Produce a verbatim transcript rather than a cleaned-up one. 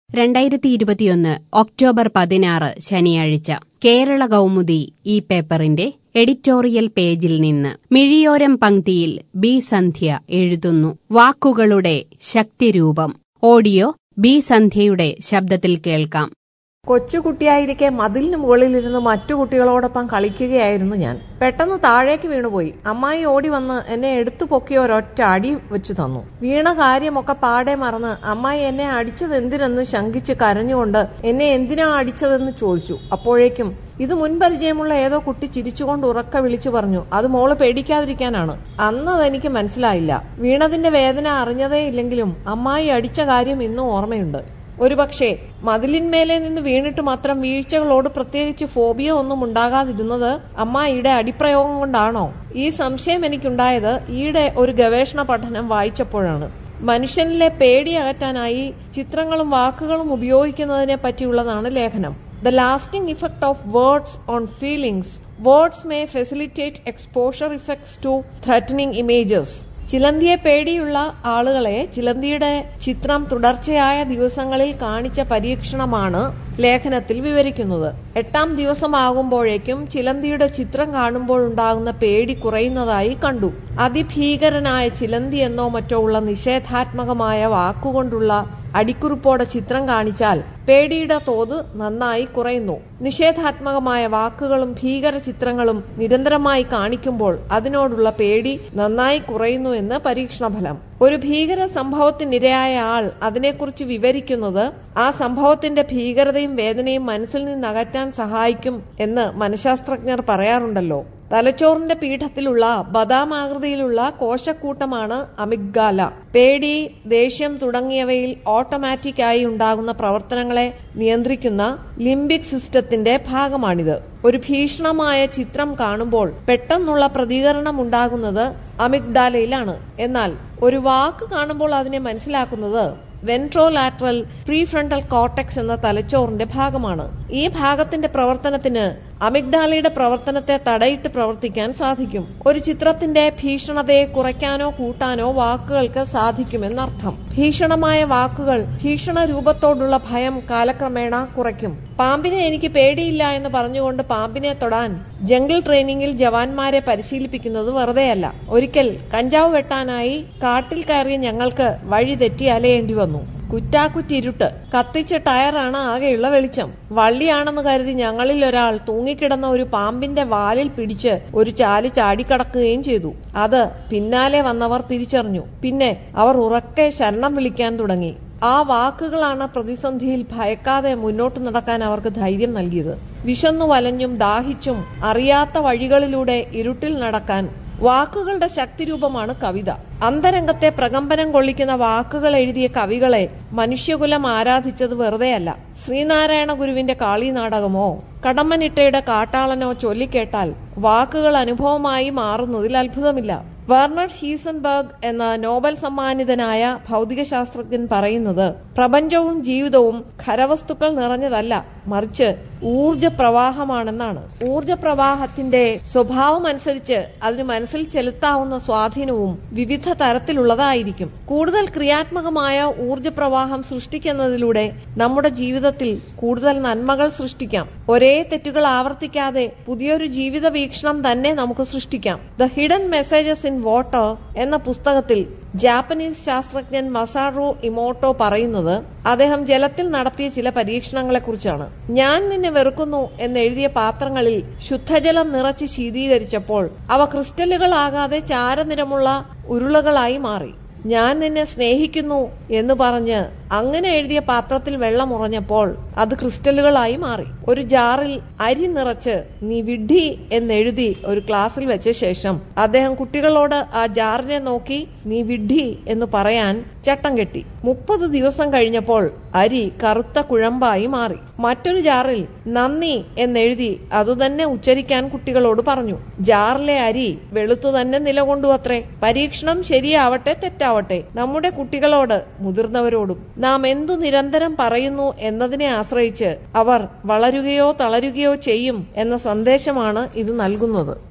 രണ്ടായിരത്തി ഇരുപത്തിയൊന്ന് ഒക്ടോബർ പതിനാറ് ശനിയാഴ്ച കേരള കൗമുദി ഈ പേപ്പറിന്റെ എഡിറ്റോറിയൽ പേജിൽ നിന്ന് മിഴിയോരം പംക്തിയിൽ ബി സന്ധ്യ എഴുതുന്നു. വാക്കുകളുടെ ശക്തിരൂപം. ഓഡിയോ ബി സന്ധ്യയുടെ ശബ്ദത്തിൽ കേൾക്കാം. കൊച്ചുകുട്ടിയായിരിക്കെ മതിലിന് മുകളിലിരുന്ന് മറ്റു കുട്ടികളോടൊപ്പം കളിക്കുകയായിരുന്നു ഞാൻ. പെട്ടെന്ന് താഴേക്ക് വീണുപോയി. അമ്മായി ഓടി വന്ന് എന്നെ എടുത്തു പൊക്കി ഒരൊറ്റ അടി വെച്ചു തന്നു. വീണ കാര്യമൊക്കെ പാടെ മറന്ന് അമ്മായി എന്നെ അടിച്ചത് എന്തിനെന്ന് ശങ്കിച്ച് കരഞ്ഞുകൊണ്ട് എന്നെ എന്തിനാ അടിച്ചതെന്ന് ചോദിച്ചു. അപ്പോഴേക്കും ഇത് മുൻപരിചയമുള്ള ഏതോ കുട്ടി ചിരിച്ചുകൊണ്ട് ഉറക്ക വിളിച്ചു പറഞ്ഞു, അത് മോള് പേടിക്കാതിരിക്കാനാണ്. അന്ന് അതെനിക്ക് മനസ്സിലായില്ല. വീണതിന്റെ വേദന അറിഞ്ഞതേ ഇല്ലെങ്കിലും അമ്മായി അടിച്ച കാര്യം ഇന്നും ഓർമ്മയുണ്ട്. ഒരുപക്ഷെ മതിലിന്മേലെ നിന്ന് വീണിട്ട് മാത്രം വീഴ്ചകളോട് പ്രത്യേകിച്ച് ഫോബിയ ഒന്നും ഉണ്ടാകാതിരുന്നത് അമ്മായിയുടെ അടിപ്രയോഗം കൊണ്ടാണോ? ഈ സംശയം എനിക്കുണ്ടായത് ഈയിടെ ഒരു ഗവേഷണ പഠനം വായിച്ചപ്പോഴാണ്. മനുഷ്യനിലെ പേടി അകറ്റാനായി ചിത്രങ്ങളും വാക്കുകളും ഉപയോഗിക്കുന്നതിനെ പറ്റിയുള്ളതാണ് ലേഖനം. The lasting effect of words on feelings. Words may facilitate exposure effects to threatening images. ചിലന്തിയെ പേടിയുള്ള ആളുകളെ ചിലന്തിയുടെ ചിത്രം തുടർച്ചയായ ദിവസങ്ങളിൽ കാണിച്ച പരീക്ഷണമാണ് ലേഖനത്തിൽ വിവരിക്കുന്നത്. എട്ടാം ദിവസമാകുമ്പോഴേക്കും ചിലന്തിയുടെ ചിത്രം കാണുമ്പോഴുണ്ടാകുന്ന പേടി കുറയുന്നതായി കണ്ടു. അതിഭീകരനായ ചിലന്തി എന്നോ മറ്റോ ഉള്ള നിഷേധാത്മകമായ വാക്കുകൊണ്ടുള്ള അടിക്കുറിപ്പോടെ ചിത്രം കാണിച്ചാൽ പേടിയുടെ തോത് നന്നായി കുറയുന്നു. നിഷേധാത്മകമായ വാക്കുകളും ഭീകര ചിത്രങ്ങളും നിരന്തരമായി കാണിക്കുമ്പോൾ അതിനോടുള്ള പേടി നന്നായി കുറയുന്നു എന്ന് പരീക്ഷണഫലം. ഒരു ഭീകര സംഭവത്തിനിരയായ ആൾ അതിനെക്കുറിച്ച് വിവരിക്കുന്നത് ആ സംഭവത്തിന്റെ ഭീകരതയും വേദനയും മനസ്സിൽ നിന്ന് അകറ്റാൻ സഹായിക്കും എന്ന് മനഃശാസ്ത്രജ്ഞർ പറയാറുണ്ടല്ലോ. തലച്ചോറിന്റെ പീഠത്തിലുള്ള ബദാമാകൃതിയിലുള്ള കോശക്കൂട്ടമാണ് അമിഗ്ഡാല. പേടി, ദേഷ്യം തുടങ്ങിയവയിൽ ഓട്ടോമാറ്റിക് ആയി ഉണ്ടാകുന്ന പ്രവർത്തനങ്ങളെ നിയന്ത്രിക്കുന്ന ലിംബിക് സിസ്റ്റത്തിന്റെ ഭാഗമാണിത്. ഒരു ഭീഷണമായ ചിത്രം കാണുമ്പോൾ പെട്ടെന്നുള്ള പ്രതികരണം ഉണ്ടാകുന്നത് അമിഗ്ഡാലയിലാണ്. എന്നാൽ ഒരു വാക്ക് കാണുമ്പോൾ അതിനെ മനസ്സിലാക്കുന്നത് വെൻട്രോലാറ്ററൽ പ്രീഫ്രണ്ടൽ കോർട്ടെക്സ് എന്ന തലച്ചോറിന്റെ ഭാഗമാണ്. ഈ ഭാഗത്തിന്റെ പ്രവർത്തനത്തിന് അമിഗ്ഡാലയുടെ പ്രവർത്തനത്തെ തടയിട്ട് പ്രവർത്തിക്കാൻ സാധിക്കും. ഒരു ചിത്രത്തിന്റെ ഭീഷണതയെ കുറയ്ക്കാനോ കൂട്ടാനോ വാക്കുകൾക്ക് സാധിക്കുമെന്നർത്ഥം. ഭീഷണമായ വാക്കുകൾ ഭീഷണ രൂപത്തോടുള്ള ഭയം കാലക്രമേണ കുറയ്ക്കും. പാമ്പിനെ എനിക്ക് പേടിയില്ല എന്ന് പറഞ്ഞുകൊണ്ട് പാമ്പിനെ തൊടാൻ ജംഗിൾ ട്രെയിനിങ്ങിൽ ജവാന്മാരെ പരിശീലിപ്പിക്കുന്നത് വെറുതെയല്ല. ഒരിക്കൽ കഞ്ചാവ് വെട്ടാനായി കാട്ടിൽ കയറിയ ഞങ്ങൾക്ക് വഴി തെറ്റി അലയേണ്ടി വന്നു. കുറ്റാക്കുറ്റിരുട്ട്, കത്തിച്ച ടയറാണ് ആകെയുള്ള വെളിച്ചം. വള്ളിയാണെന്ന് കരുതി ഞങ്ങളിൽ ഒരാൾ തൂങ്ങിക്കിടന്ന ഒരു പാമ്പിന്റെ വാലിൽ പിടിച്ച് ഒരു ചാല് ചാടിക്കടക്കുകയും ചെയ്തു. അത് പിന്നാലെ വന്നവർ തിരിച്ചറിഞ്ഞു. പിന്നെ അവർ ഉറക്കെ ശരണം വിളിക്കാൻ തുടങ്ങി. ആ വാക്കുകളാണ് പ്രതിസന്ധിയിൽ ഭയക്കാതെ മുന്നോട്ട് നടക്കാൻ അവർക്ക് ധൈര്യം നൽകിയത്. വിശന്നു വലഞ്ഞും ദാഹിച്ചും അറിയാത്ത വഴികളിലൂടെ ഇരുട്ടിൽ നടക്കാൻ വാക്കുകളുടെ ശക്തിരൂപമാണ് കവിത. അന്തരംഗത്തെ പ്രകമ്പനം കൊള്ളിക്കുന്ന വാക്കുകൾ എഴുതിയ കവികളെ മനുഷ്യകുലം ആരാധിച്ചത് വെറുതെയല്ല. ശ്രീനാരായണ ഗുരുവിന്റെ കാളി നാടകമോ കടമ്മനിട്ടയുടെ കാട്ടാളനോ ചൊല്ലിക്കേട്ടാൽ വാക്കുകൾ അനുഭവമായി മാറുന്നതിൽ അത്ഭുതമില്ല. വെർണർ ഹീസൻബർഗ് എന്ന നോബൽ സമ്മാനിതനായ ഭൗതിക ശാസ്ത്രജ്ഞൻ പറയുന്നത് പ്രപഞ്ചവും ജീവിതവും ഖരവസ്തുക്കൾ നിറഞ്ഞതല്ല, മറിച്ച് ഊർജ പ്രവാഹമാണെന്നാണ്. ഊർജ പ്രവാഹത്തിന്റെ സ്വഭാവം അനുസരിച്ച് അതിന് മനസ്സിൽ ചെലുത്താവുന്ന സ്വാധീനവും വിവിധ തരത്തിലുള്ളതായിരിക്കും. കൂടുതൽ ക്രിയാത്മകമായ ഊർജ പ്രവാഹം സൃഷ്ടിക്കുന്നതിലൂടെ നമ്മുടെ ജീവിതത്തിൽ കൂടുതൽ നന്മകൾ സൃഷ്ടിക്കാം. ഒരേ തെറ്റുകൾ ആവർത്തിക്കാതെ പുതിയൊരു ജീവിത വീക്ഷണം തന്നെ നമുക്ക് സൃഷ്ടിക്കാം. The hidden messages in water എന്ന പുസ്തകത്തിൽ ജാപ്പനീസ് ശാസ്ത്രജ്ഞൻ മസാറു ഇമോട്ടോ പറയുന്നത് അദ്ദേഹം ജലത്തിൽ നടത്തിയ ചില പരീക്ഷണങ്ങളെ കുറിച്ചാണ്. ഞാൻ നിന്നെ വെറുക്കുന്നു എന്നെഴുതിയ പാത്രങ്ങളിൽ ശുദ്ധജലം നിറച്ച് ശീതീകരിച്ചപ്പോൾ അവ ക്രിസ്റ്റലുകളാകാതെ ചാരനിറമുള്ള ഉരുളകളായി മാറി. ഞാൻ നിന്നെ സ്നേഹിക്കുന്നു എന്ന് പറഞ്ഞ് അങ്ങനെ എഴുതിയ പാത്രത്തിൽ വെള്ളം ഉറഞ്ഞപ്പോൾ അത് ക്രിസ്റ്റലുകളായി മാറി. ഒരു ജാറിൽ അരി നിറച്ച് നീ വിഡ്ഢി എന്നെഴുതി ഒരു ക്ലാസ്സിൽ വെച്ച ശേഷം അദ്ദേഹം കുട്ടികളോട് ആ ജാറിനെ നോക്കി നീ വിഡ്ഢി എന്ന് പറയാൻ ചട്ടം കെട്ടി. മുപ്പത് ദിവസം കഴിഞ്ഞപ്പോൾ അരി കറുത്ത കുഴമ്പായി മാറി. മറ്റൊരു ജാറിൽ നന്ദി എന്നെഴുതി അതുതന്നെ ഉച്ചരിക്കാൻ കുട്ടികളോട് പറഞ്ഞു. ജാറിലെ അരി വെളുത്തു തന്നെ നിലകൊണ്ടു അത്രേ. പരീക്ഷണം ശരിയാവട്ടെ തെറ്റാവട്ടെ, നമ്മുടെ കുട്ടികളോട് മുതിർന്നവരോടും നാം എന്തു നിരന്തരം പറയുന്നു എന്നതിനെ ആശ്രയിച്ച് അവർ വളരുകയോ തളരുകയോ ചെയ്യും എന്ന സന്ദേശമാണ് ഇത് നൽകുന്നത്.